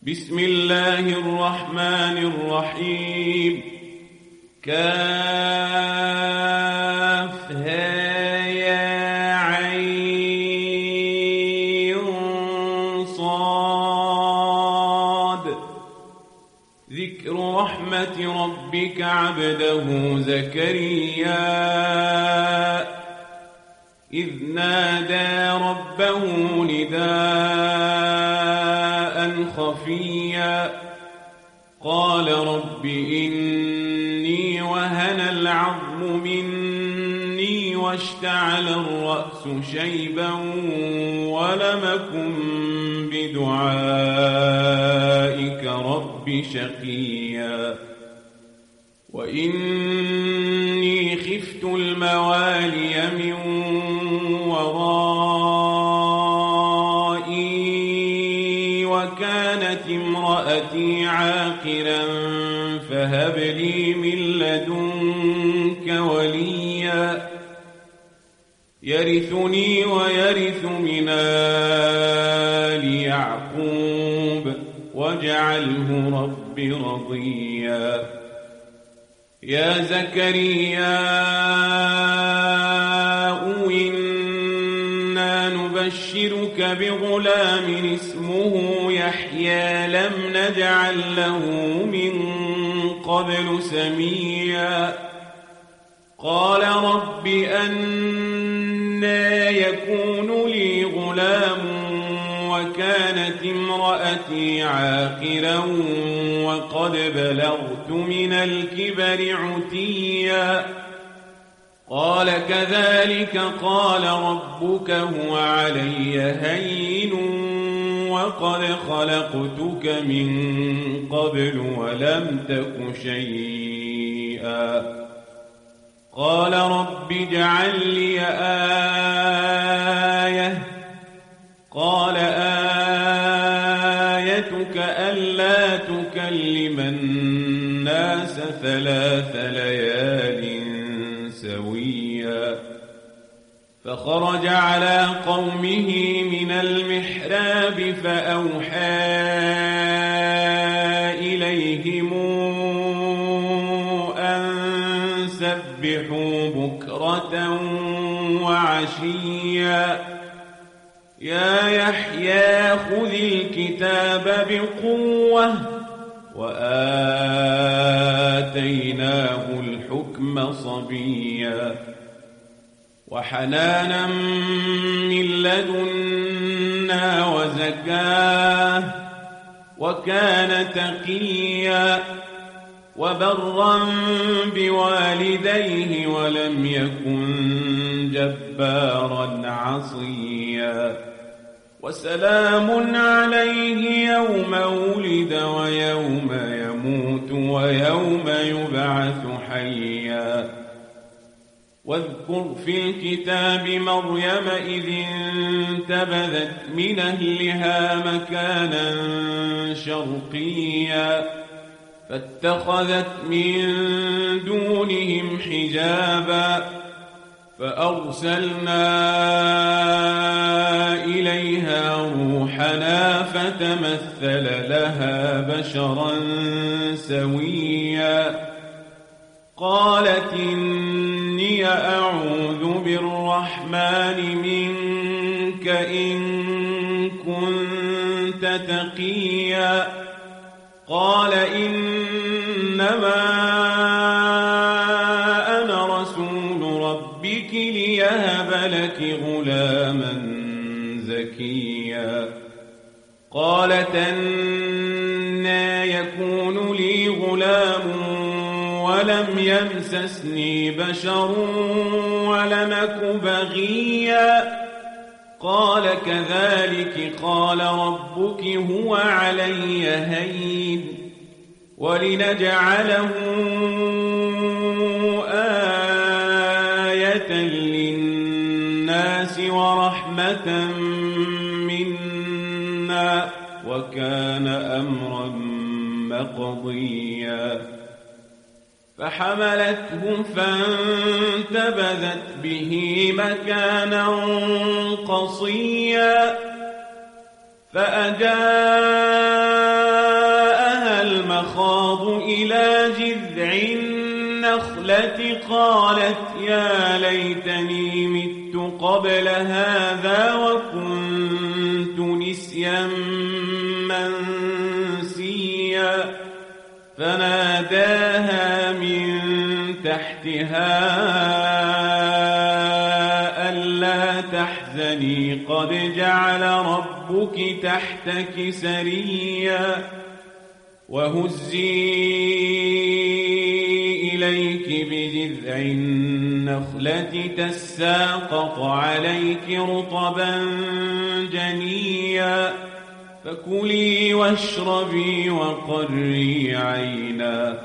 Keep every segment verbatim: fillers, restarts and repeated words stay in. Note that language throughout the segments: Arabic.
بسم الله الرحمن الرحيم. كافها يا عين صاد. ذكر رحمة ربك عبده زكريا إذ نادى ربه نداء خفيا قال رب إني وهن العظم مني واشتعل الرأس شيبا ولم أكن بدعائك رب شقيا وإني خفت الموالي من ورائي وكانت امرأتي عاقرا فهب لي من لدنك وليا يرثني ويرث من آل يعقوب واجعله رب رضيا. يا زكريا إنا نبشرك بغلام اسمه يحيى لم نجعل له من قبل سميا قال رب أنى يكون لي غلام وكانت امرأتي عاقرا وقد بلغت من الكبر عتيا قال كذلك قال ربك هو علي هين وقد خلقتك من قبل ولم تك شيئا قال رب اجعل لي آية قال آيتك ألا تكلم الناس ثلاث ليال سويا فخرج على قومه من المحراب فأوحى إليهم أن سبحوا بكرة وعشيا يا يحيى خذ الكتاب بقوة وآتيناه الحكم صبيا وحنانا من لدنا وزكاة وكان تقيا وبرا بوالديه ولم يكن جبارا عصيا وسلام عليه يوم ولد ويوم يموت ويوم يبعث حيا واذكر في الكتاب مريم إذ انتبذت من أهلها مكانا شرقيا فاتخذت من دونهم حجابا فأرسلنا إليها روحنا فتمثل لها بشرا سويا قالت إني أعوذ بالرحمن منك إن كنت تقيا قال إنما أنا رسول ربك ليهب لك غلاما زكيا قالت أنى يكون لي غلام ولم يمسسني بشر ولم أك بغيا قال كذلك قال ربك هو علي هين ولنجعله آية للناس ورحمة منا وكان أمرا مقضيا فحملته فانتبذت به مكانا قصيا فأجاء فأصغوا إلى جذع النخلة قالت يا ليتني مت قبل هذا وكنت نسيا منسيا فناداها من تحتها ألا تحزني قد جعل ربك تحتك سريا وهزي إليك بجذع النخلة تساقط عليك رطبا جنيا فكلي واشربي وقري عينا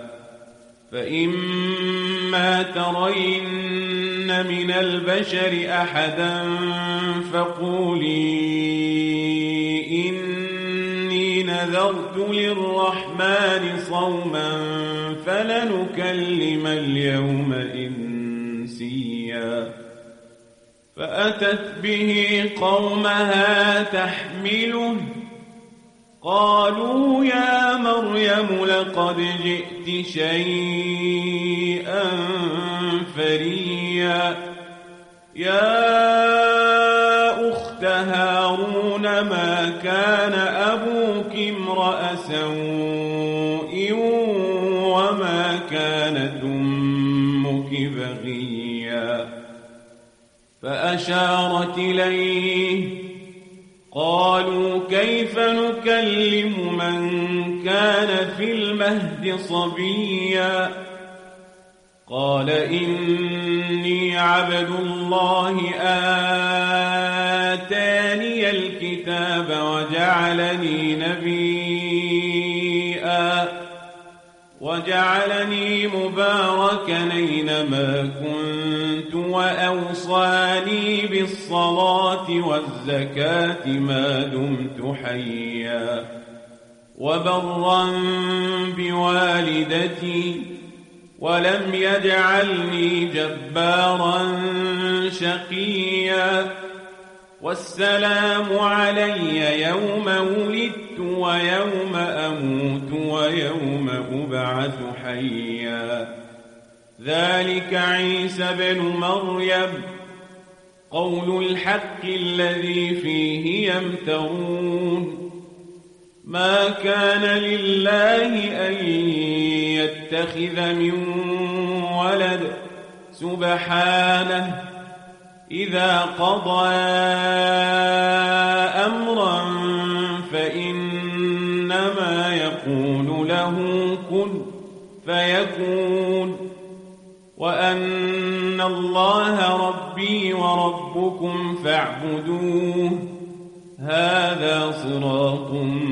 فإما ترين من البشر أحدا فقولي إني نذرت للرحمن صوما فلنكلم اليوم إنسيا فأتت به قومها تحمله قالوا يا مريم لقد جئت شيئا فريا يا أخت هارون ما كان أبوك امرأ سوء وما كانت أمك بغيا فأشارت إليه قالوا كيف نكلم من كان في المهد صبيا قال إني عبد الله آتاني الكتاب وجعلني نبيا وجعلني مباركا أينما كنت وأوصاني بالصلاة والزكاة ما دمت حيا وبرا بوالدتي ولم يجعلني جبارا شقيا والسلام علي يوم ولدت ويوم أموت ويوم أبعث حيا ذلك عيسى بن مريم قول الحق الذي فيه يمترون ما كان لله أن يتخذ من ولد سبحانه إذا قضى أمرا فإنما يقول له كن فيكون وأن الله ربي وربكم فاعبدوه هذا صراط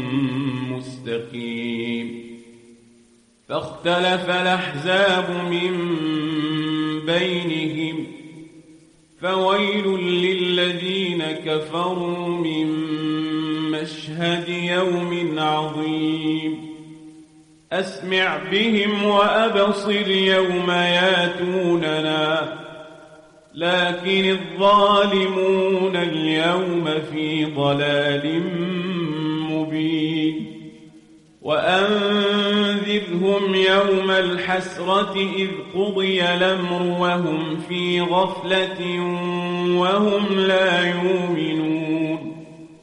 مستقيم فاختلف الأحزاب من بينهم فويل للذين كفروا من مشهد يوم عظيم أسمع بهم وأبصر يوم ياتوننا لكن الظالمون اليوم في ضلال مبين وأنذرهم يوم الحسرة إذ قضي الأمر وهم في غفلة وهم لا يؤمنون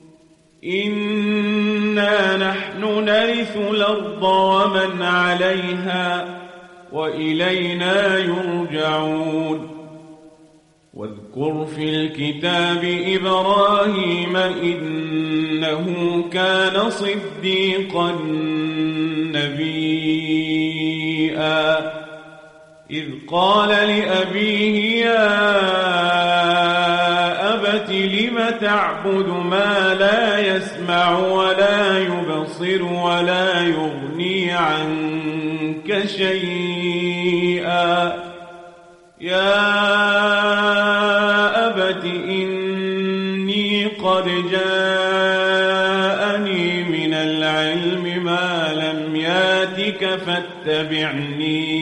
إنا نحن نرث الأرض ومن عليها وإلينا يرجعون واذكر في الكتاب إبراهيم إنه كان صديقا نبيا إذ قال لأبيه يا أبت لم تعبد ما لا يسمع ولا يبصر ولا يغني عنك شيئا يا أبت إني قد جاءني من العلم ما لم ياتك فاتبعني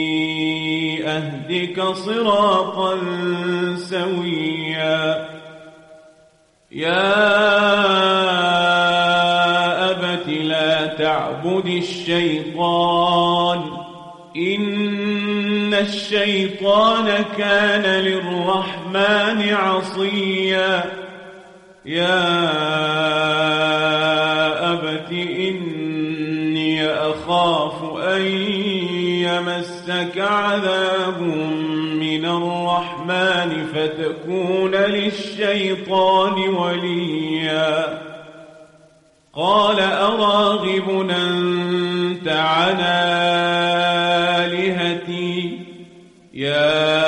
أهدك صراطا سويا يا أبت لا تعبد الشيطان إن الشيطان كان للرحمن عصيا يا أبت إني أخاف أن يمسك عذاب من الرحمن فتكون للشيطان وليا قال أراغب أنت عن آلهتي يا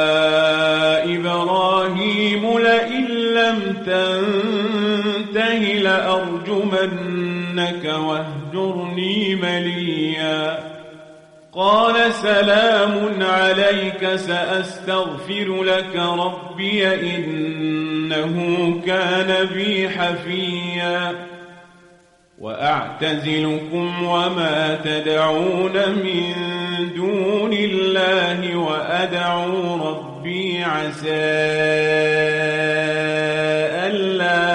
إبراهيم لئن لم تنته لأرجمنك واهجرني مليا قال سلام عليك سأستغفر لك ربي إنه كان بي حفيا وأعتزلكم وما تدعون من دون الله وأدعو ربي عسى ألا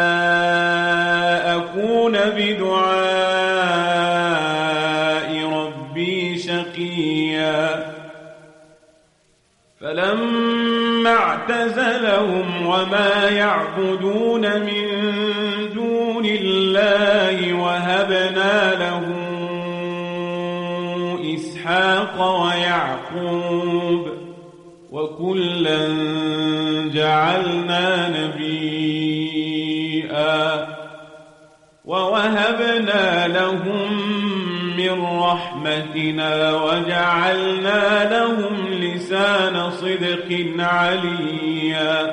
أكون بدعاء ربي شقيا فلما اعتزلهم وما يعبدون من دون الله وهبنا له إسحاق ويعقوب وكلا جعلنا نبيا ووهبنا لهم من رحمتنا وجعلنا لهم لسان صدق عليا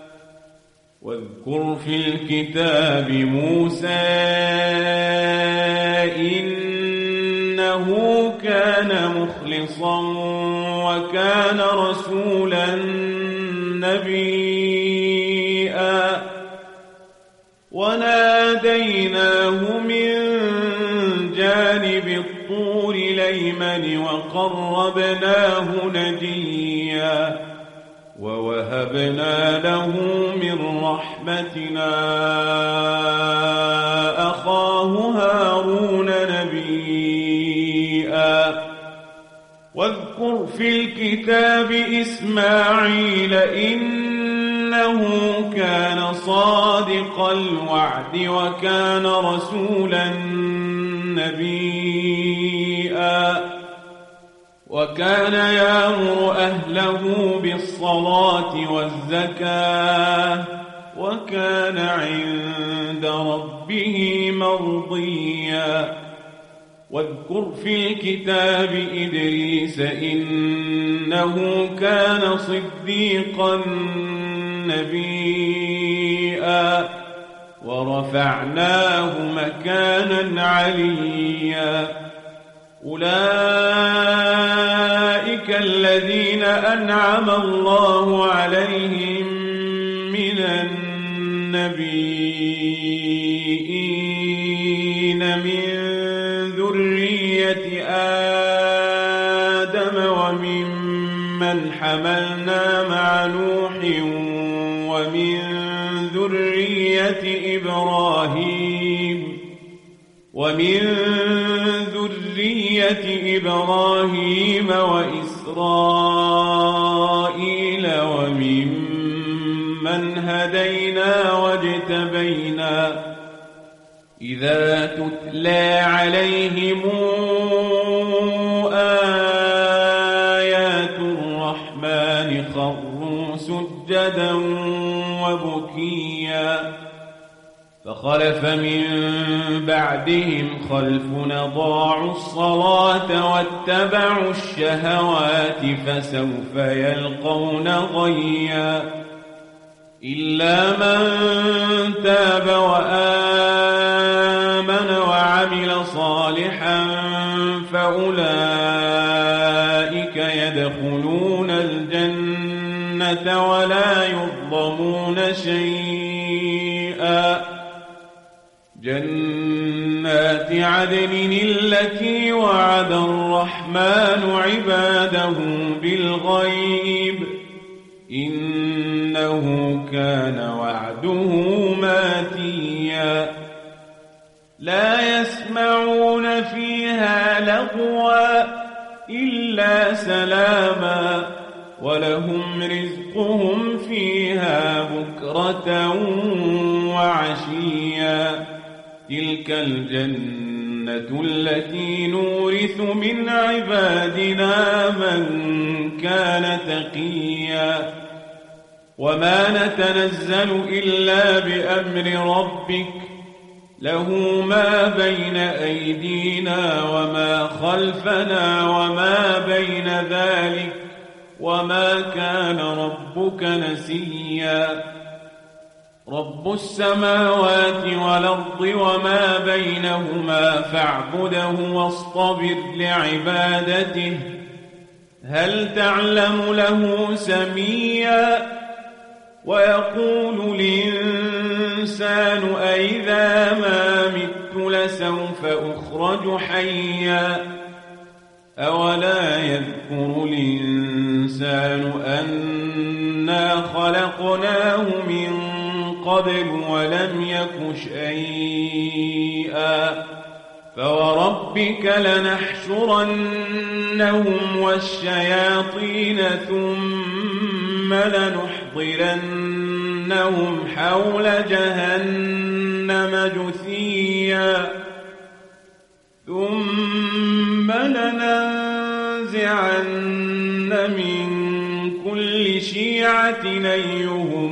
واذكر في الكتاب موسى إنه كان مخلصا وكان رسولا نبيا وناديناه من جانب الطور الأيمن وقربناه نجيا ووهبنا له من رحمتنا أخاه هارون نبيا واذكر في الكتاب إسماعيل إنه كان صادق الوعد وكان رسولا نبيا وكان يأمر أهله بالصلاة والزكاة وكان عند ربه مرضيا واذكر في الكتاب إدريس إنه كان صديقا نبيا ورفعناه مكانا عليا أولئك الذين أنعم الله عليهم من النبيين من ذرية آدم وممن حملنا مع نوح ومن ذرية إبراهيم ومن ذرية إبراهيم وإسرائيل وممن هدينا واجتبينا إذا تتلى عليهم آيات الرحمن خروا سجدا وبكيا فخلف من بعدهم خلف أضاعوا الصلاة واتبعوا الشهوات فسوف يلقون غيا إلا من تاب وآمن وعمل صالحا فأولئك يدخلون الجنة ولا يظلمون شيئا جنات عدن التي وعد الرحمن عباده بالغيب إنه كان وعده ماتيا لا يسمع يسمعون فيها لغوا إلا سلاما ولهم رزقهم فيها بكرة وعشيا تلك الجنة التي نورث من عبادنا من كان تقيا وما نتنزل إلا بأمر ربك له ما بين أيدينا وما خلفنا وما بين ذلك وما كان ربك نسيا رب السماوات والأرض وما بينهما فاعبده واصطبر لعبادته هل تعلم له سميا ويقول الإنسان أئذا ما مت لسوف أخرج حيا أولا يذكر الإنسان أنا خلقناه من قبل ولم يك شيئا فوربك لنحشرنهم والشياطين ثم لنحضرنهم حول جهنم جثيا ثم لننزعن من كل شيعة أيهم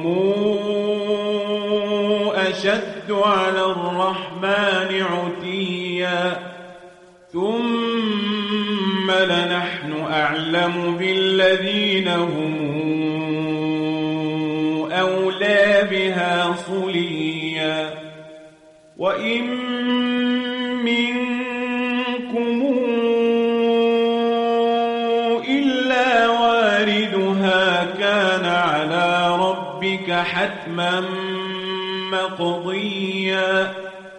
أشد على الرحمن عتيا ثم لنحن أعلم بالذين هم أولى بها صليا وإن منكم إلا واردها كان على ربك حتما مقضيا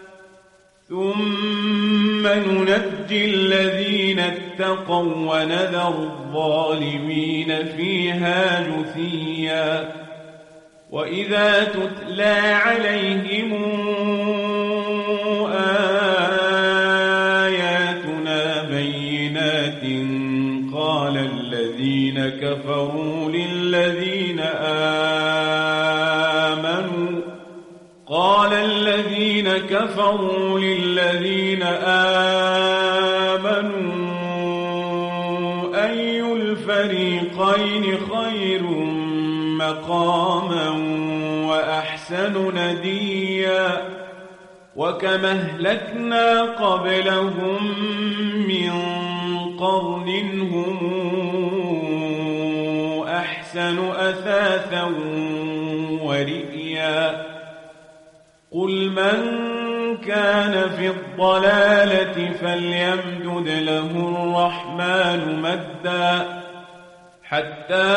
ثم ننجي الذين اتقوا ونذر الظالمين فيها جثيا وإذا تتلى عليهم آياتنا بينات قال الذين كفروا للذين آمنوا قال الذين كفروا للذين آمنوا أي الفريقين خير مقاما وأحسن نديا وكما أهلكنا قبلهم من قرن هم أحسن أثاثا ورئيا قل من كان في الضلالة فليمدد له الرحمن مدا حتى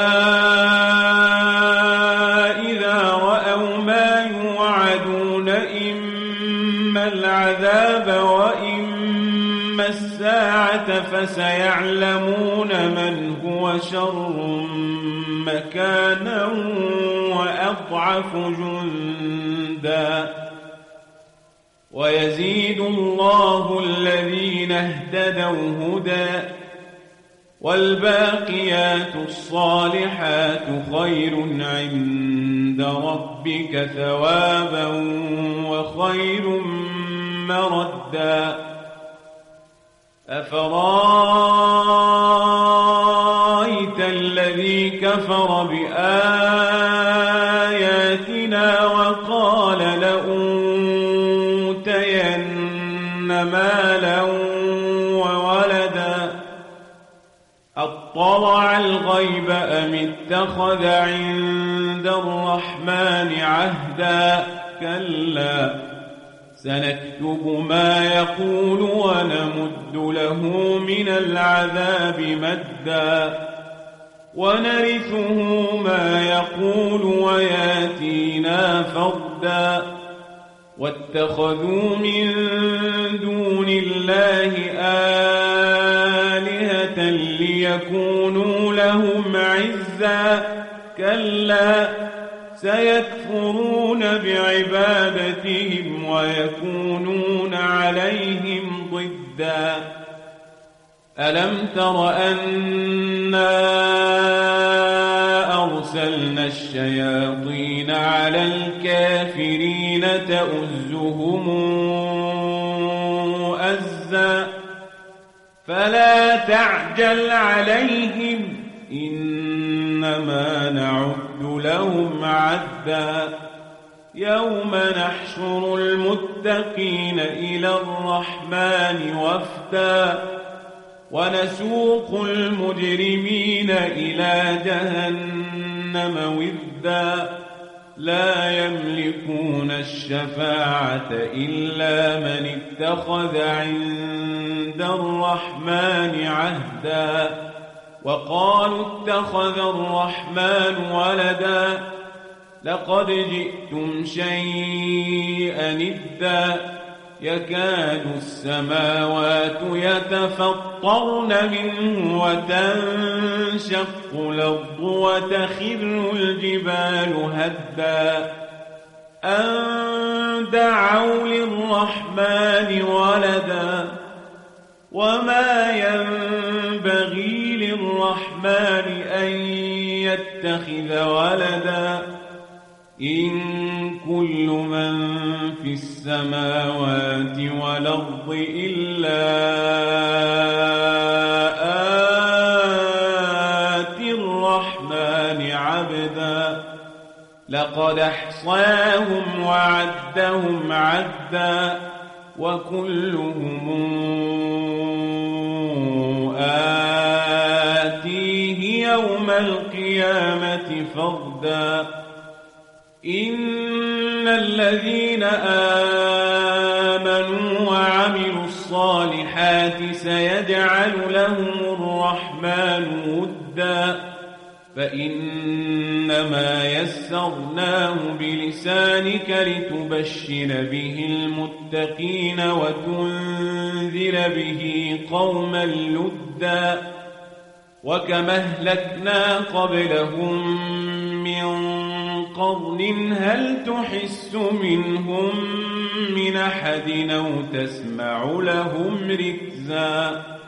إذا رأوا ما يوعدون إما العذاب وإما الساعة فسيعلمون من هو شر مكانا وأضعف جندا ويزيد الله الذين اهتدوا هدى والباقيات الصالحات خير عند ربك ثوابا وخير مردا أفرأيت الذي كفر بآياتنا وقال لأوتين مالا وولدا أطلع الغيب أم اتخذ عند الرحمن عهدا كلا سنكتب ما يقول ونمد له من العذاب مدا ونرثه ما يقول وياتينا فردا واتخذوا من دون الله آلهة ليكونوا لهم عزا كلا سيكفرون بعبادتهم ويكونون عليهم ودا ألم تر أنا أرسلنا الشياطين على الكافرين تؤزهم أزا فلا تعجل عليهم إنما نعد لهم عدا يوم نحشر المتقين إلى الرحمن وفدا ونسوق المجرمين إلى جهنم ودا لا يملكون الشفاعة إلا من اتخذ عند الرحمن عهدا وقالوا اتخذ الرحمن ولدا لقد جئتم شيئا إدا يكاد السماوات يتفطرن منه وتنشق الأرض وتخر الجبال هدا أن دعوا للرحمن ولدا وما ينبغي للرحمن أن يتخذ ولدا إن كل من في السماوات والأرض إلا آتي الرحمن عبدا لقد أحصاهم وعدهم عدا وكلهم آتيه يوم القيامة فردا إن الذين آمنوا وعملوا الصالحات سيجعل لهم الرحمن ودا فإنما يسرناه بلسانك لتبشر به المتقين وتنذر به قوما لدا وكما أهلكنا قبلهم من قرن هل تحس منهم من أحد أو تسمع لهم ركزا